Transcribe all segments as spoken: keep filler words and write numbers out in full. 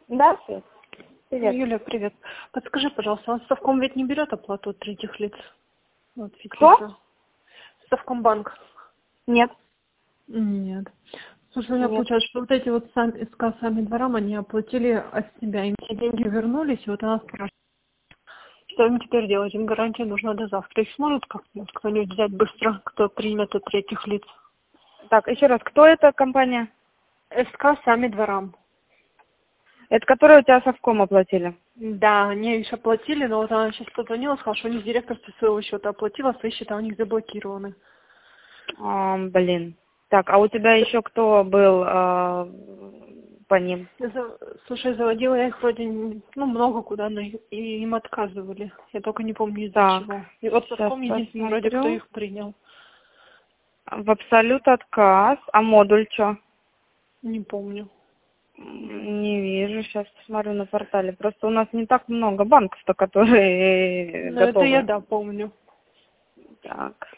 Да, Свет? Ну, Привет. Юля, привет. Подскажи, пожалуйста, он Совком ведь не берет оплату от третьих лиц? Вот, Кто? Фетиса. Совкомбанк. Нет. Нет. Слушай, у меня Нет. получается, что вот эти вот сами, СК сами дворам, они оплатили от себя, им все деньги вернулись, и вот она спрашивает, что им теперь делать? Им гарантия нужна до завтра. Их сможет как-нибудь кто-нибудь взять быстро, кто примет от третьих лиц? Так, еще раз, кто эта компания? СК сами дворам. Это которая у тебя совком оплатили? Да, они еще оплатили, но вот она сейчас позвонила, сказала, что у них директор со своего счета оплатила, свои счета у них заблокированы. А, блин. Так, а у тебя еще кто был а, по ним? За- Слушай, заводила я их вроде, не- ну, много куда, но и и им отказывали. Я только не помню из-за Так, чего. И вот сейчас Совком единственный вроде кто посмотрю. их принял. В абсолют отказ. А модуль что? Не помню. Не вижу, сейчас посмотрю на портале. Просто у нас не так много банков-то, которые Ну, это я, готовы. да, помню. Так.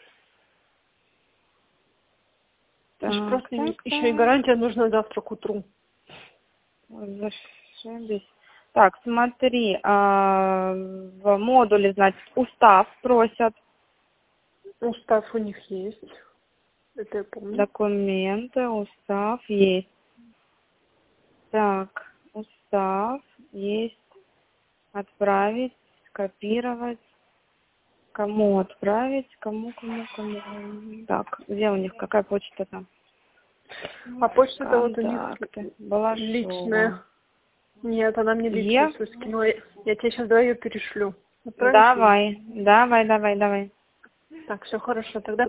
Это ж Так, просто им так, еще и так. гарантия нужна завтра к утру. Зашибись. Так, смотри, а, в модуле, значит, устав просят, Устав у них есть. Это я помню. документы, устав есть. Так, устав есть, отправить, скопировать. Кому отправить, кому, кому, кому. Так, где у них, какая почта там? А почта-то вот у них Контакты, Балашова. личная. Нет, она мне Е? личную свою скинула. Я тебе сейчас давай ее перешлю. Отправишь ей? Давай, давай, давай, давай. Так, все хорошо. Тогда